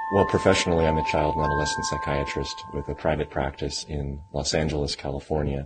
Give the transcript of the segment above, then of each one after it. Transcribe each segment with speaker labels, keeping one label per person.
Speaker 1: Well, professionally, I'm a child and adolescent psychiatrist with a private practice in Los Angeles, California.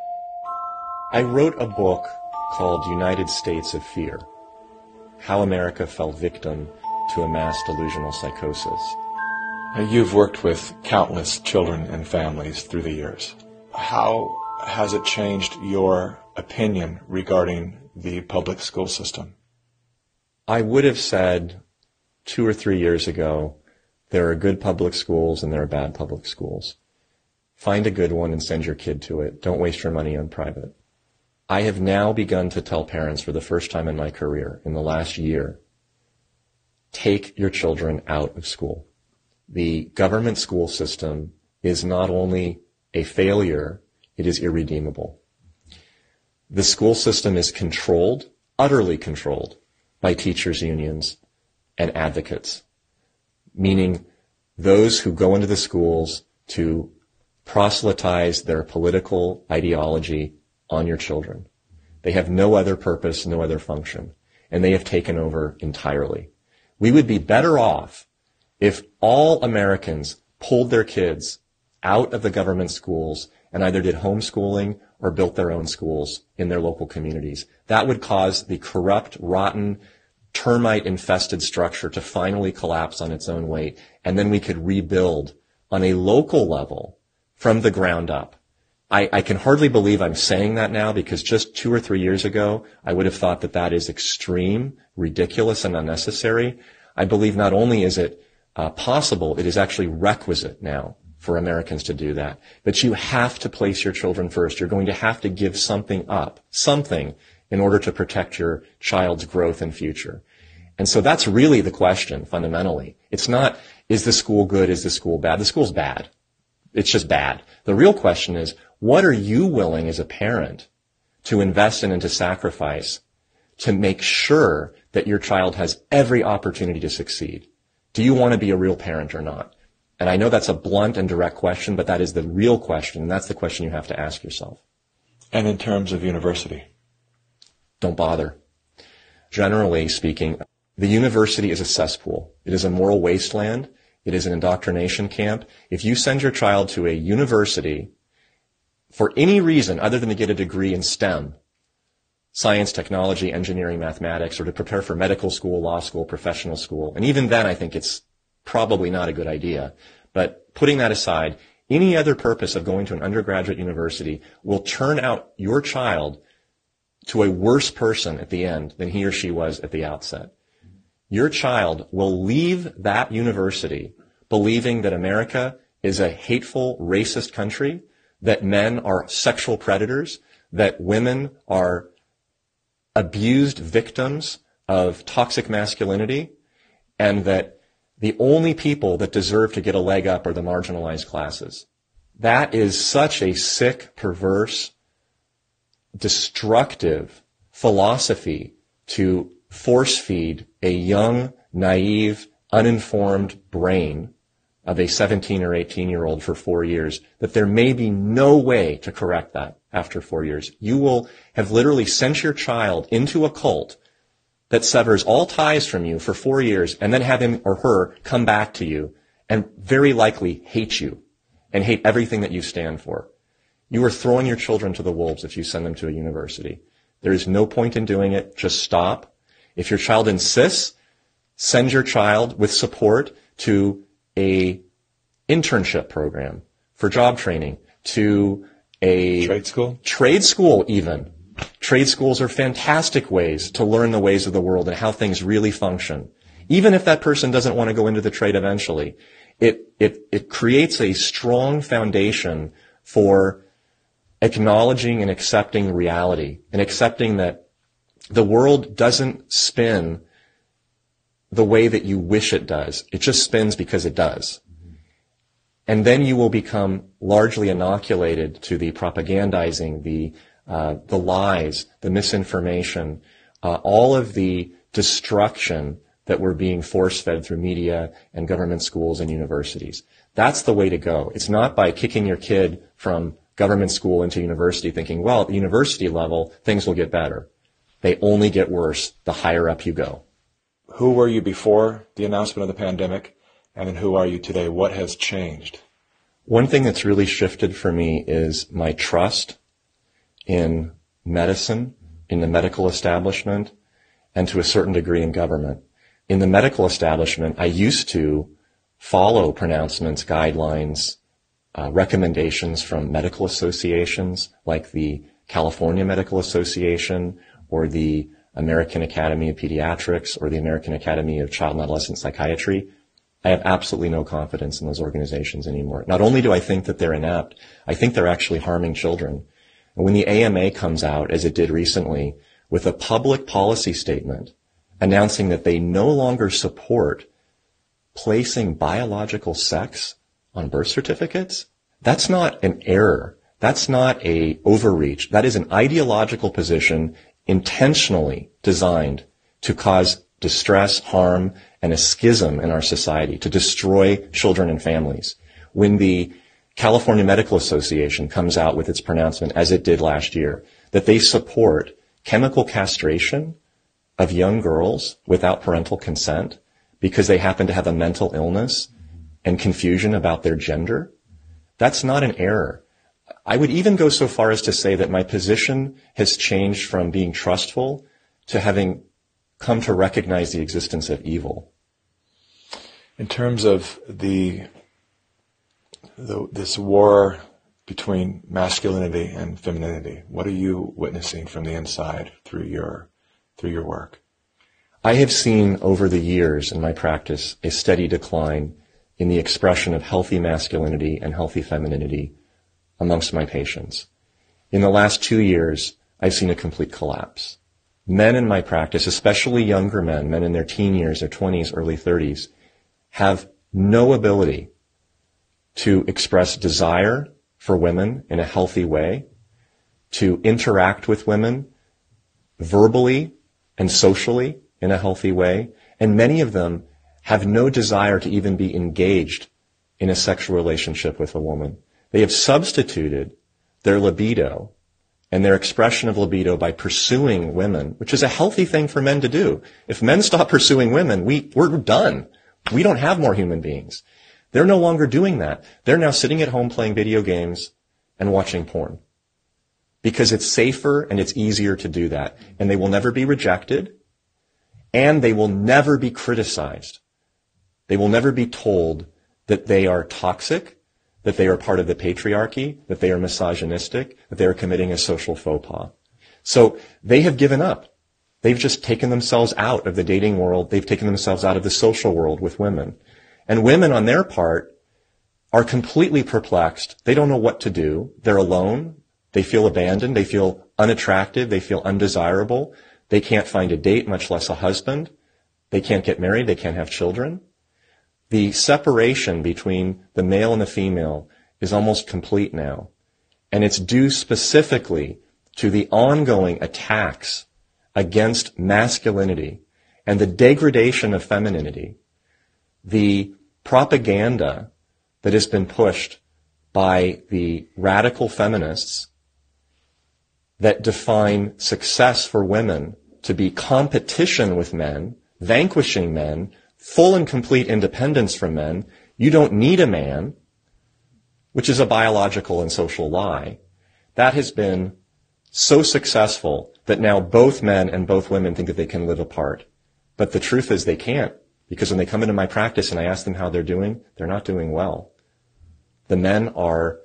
Speaker 1: I wrote a book called United States of Fear: How America Fell Victim to a Mass Delusional Psychosis.
Speaker 2: You've worked with countless children and families through the years. How has it changed your opinion regarding the public school system?
Speaker 1: I would have said 2 or 3 years ago, there are good public schools and there are bad public schools. Find a good one and send your kid to it. Don't waste your money on private. I have now begun to tell parents for the first time in my career, in the last year, take your children out of school. The government school system is not only a failure, it is irredeemable. The school system is controlled, utterly controlled, by teachers' unions and advocates, meaning those who go into the schools to proselytize their political ideology on your children. They have no other purpose, no other function, and they have taken over entirely. We would be better off if all Americans pulled their kids out of the government schools and either did homeschooling or built their own schools in their local communities. That would cause the corrupt, rotten, termite-infested structure to finally collapse on its own weight, and then we could rebuild on a local level from the ground up. I can hardly believe I'm saying that now, because just 2 or 3 years ago, I would have thought that that is extreme, ridiculous, and unnecessary. I believe not only is it possible, it is actually requisite now for Americans to do that. But you have to place your children first. You're going to have to give something up, something, in order to protect your child's growth and future. And so that's really the question, fundamentally. It's not, is the school good, is the school bad? The school's bad. It's just bad. The real question is, what are you willing as a parent to invest in and to sacrifice to make sure that your child has every opportunity to succeed? Do you want to be a real parent or not? And I know that's a blunt and direct question, but that is the real question, and that's the question you have to ask yourself.
Speaker 2: And in terms of university?
Speaker 1: Don't bother. Generally speaking, the university is a cesspool. It is a moral wasteland. It is an indoctrination camp. If you send your child to a university for any reason other than to get a degree in STEM, science, technology, engineering, mathematics, or to prepare for medical school, law school, professional school, and even then I think it's probably not a good idea. But putting that aside, any other purpose of going to an undergraduate university will turn out your child to a worse person at the end than he or she was at the outset. Your child will leave that university believing that America is a hateful, racist country, that men are sexual predators, that women are abused victims of toxic masculinity, and that the only people that deserve to get a leg up are the marginalized classes. That is such a sick, perverse, destructive philosophy to force feed a young, naive, uninformed brain of a 17 or 18-year-old for 4 years, that there may be no way to correct that after 4 years. You will have literally sent your child into a cult that severs all ties from you for 4 years and then have him or her come back to you and very likely hate you and hate everything that you stand for. You are throwing your children to the wolves if you send them to a university. There is no point in doing it. Just stop. If your child insists, send your child with support to a internship program for job training, to a trade school even. Trade schools are fantastic ways to learn the ways of the world and how things really function. Even if that person doesn't want to go into the trade eventually, it creates a strong foundation for acknowledging and accepting reality and accepting that the world doesn't spin the way that you wish it does. It just spins because it does. And then you will become largely inoculated to the propagandizing, the lies, the misinformation, all of the destruction that we're being force-fed through media and government schools and universities. That's the way to go. It's not by kicking your kid from government school into university thinking, well, at the university level, things will get better. They only get worse the higher up you go.
Speaker 2: Who were you before the announcement of the pandemic, And then who are you today? What has changed?
Speaker 1: One thing that's really shifted for me is my trust in medicine, in the medical establishment, and to a certain degree in government. In the medical establishment, I used to follow pronouncements, guidelines, recommendations from medical associations like the California Medical Association or the American Academy of Pediatrics or the American Academy of Child and Adolescent Psychiatry. I have absolutely no confidence in those organizations anymore. Not only do I think that they're inept, I think they're actually harming children. And when the AMA comes out, as it did recently, with a public policy statement announcing that they no longer support placing biological sex on birth certificates, that's not an error. That's not a overreach. That is an ideological position intentionally designed to cause distress, harm, and a schism in our society, to destroy children and families. When the California Medical Association comes out with its pronouncement, as it did last year, that they support chemical castration of young girls without parental consent because they happen to have a mental illness and confusion about their gender, that's not an error. I would even go so far as to say that my position has changed from being trustful to having come to recognize the existence of evil.
Speaker 2: In terms of this war between masculinity and femininity, what are you witnessing from the inside through your work?
Speaker 1: I have seen over the years in my practice a steady decline in the expression of healthy masculinity and healthy femininity amongst my patients. In the last 2 years, I've seen a complete collapse. Men in my practice, especially younger men in their teen years, their 20s, early 30s, have no ability to express desire for women in a healthy way, to interact with women verbally and socially in a healthy way, and many of them have no desire to even be engaged in a sexual relationship with a woman. They have substituted their libido and their expression of libido by pursuing women, which is a healthy thing for men to do. If men stop pursuing women, we're done. We don't have more human beings. They're no longer doing that. They're now sitting at home playing video games and watching porn because it's safer and it's easier to do that. And they will never be rejected, and they will never be criticized. They will never be told that they are toxic, that they are part of the patriarchy, that they are misogynistic, that they are committing a social faux pas. So they have given up. They've just taken themselves out of the dating world. They've taken themselves out of the social world with women. And women, on their part, are completely perplexed. They don't know what to do. They're alone. They feel abandoned. They feel unattractive. They feel undesirable. They can't find a date, much less a husband. They can't get married. They can't have children. The separation between the male and the female is almost complete now. And it's due specifically to the ongoing attacks against masculinity and the degradation of femininity, the propaganda that has been pushed by the radical feminists that define success for women to be competition with men, vanquishing men, full and complete independence from men. You don't need a man, which is a biological and social lie. That has been so successful that now both men and both women think that they can live apart. But the truth is they can't, because when they come into my practice and I ask them how they're doing, they're not doing well. The men are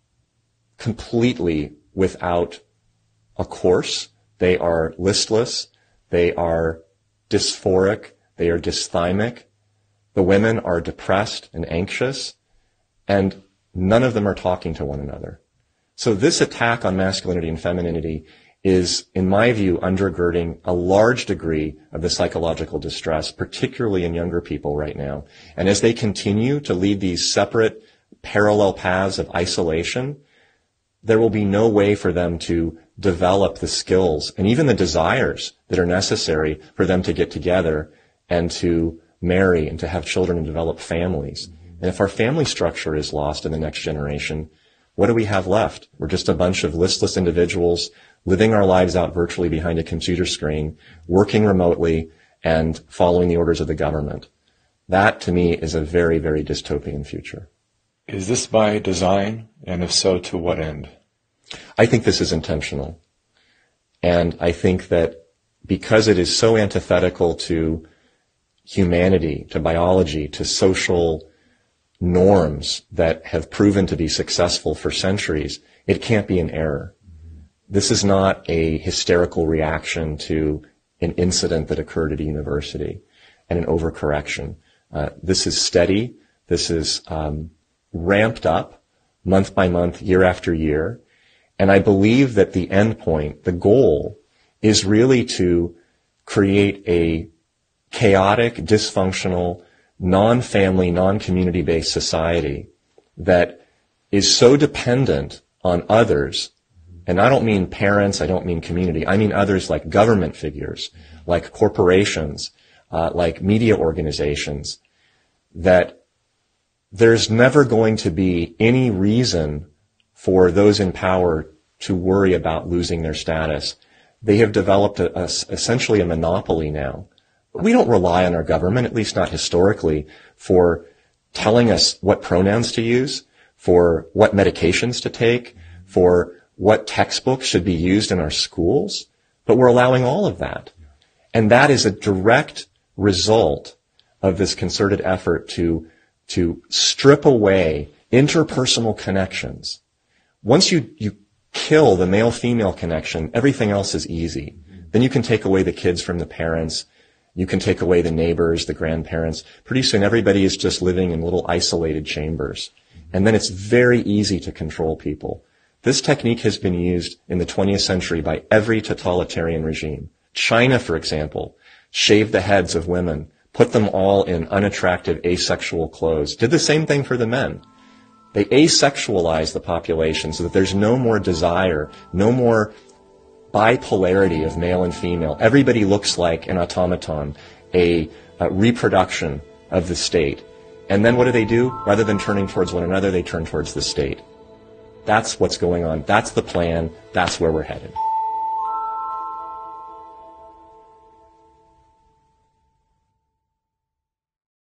Speaker 1: completely without a course. They are listless. They are dysphoric. They are dysthymic. The women are depressed and anxious, and none of them are talking to one another. So this attack on masculinity and femininity is, in my view, undergirding a large degree of the psychological distress, particularly in younger people right now. And as they continue to lead these separate, parallel paths of isolation, there will be no way for them to develop the skills and even the desires that are necessary for them to get together and to marry and to have children and develop families. And if our family structure is lost in the next generation, what do we have left? We're just a bunch of listless individuals living our lives out virtually behind a computer screen, working remotely, and following the orders of the government. That, to me, is a very, very dystopian future.
Speaker 2: Is this by design? And if so, to what end?
Speaker 1: I think this is intentional. And I think that because it is so antithetical to humanity, to biology, to social norms that have proven to be successful for centuries, it can't be an error. This is not a hysterical reaction to an incident that occurred at a university and an overcorrection. This is steady. This is ramped up month by month, year after year. And I believe that the end point, the goal, is really to create a chaotic, dysfunctional, non-family, non-community-based society that is so dependent on others. And I don't mean parents, I don't mean community, I mean others like government figures, like corporations, like media organizations, that there's never going to be any reason for those in power to worry about losing their status. They have developed essentially a monopoly now. We don't rely on our government, at least not historically, for telling us what pronouns to use, for what medications to take, for what textbooks should be used in our schools, but we're allowing all of that. And that is a direct result of this concerted effort to strip away interpersonal connections. Once you kill the male-female connection, everything else is easy. Then you can take away the kids from the parents. You can take away the neighbors, the grandparents. Pretty soon everybody is just living in little isolated chambers. And then it's very easy to control people. This technique has been used in the 20th century by every totalitarian regime. China, for example, shaved the heads of women, put them all in unattractive asexual clothes, did the same thing for the men. They asexualized the population so that there's no more desire, no more bipolarity of male and female. Everybody looks like an automaton, a reproduction of the state. And then what do? Rather than turning towards one another, they turn towards the state. That's what's going on. That's the plan. That's where we're headed.